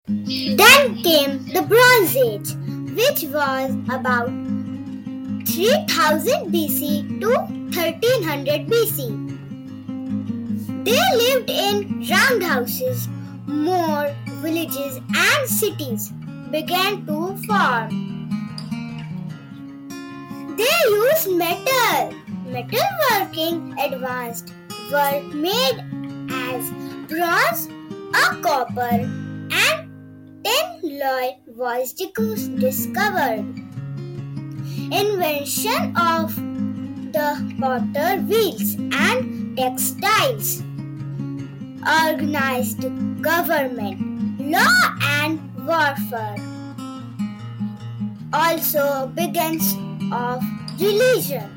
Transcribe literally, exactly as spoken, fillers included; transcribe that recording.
Then came the Bronze Age, which was about three thousand B C to thirteen hundred B C. They lived in round houses. More villages and cities began to form. They used metal. Metalworking advanced were made as bronze or copper, and tin alloy was discovered. Invention of the potter wheels and textiles. Organized government, law and warfare. Also begins of religion.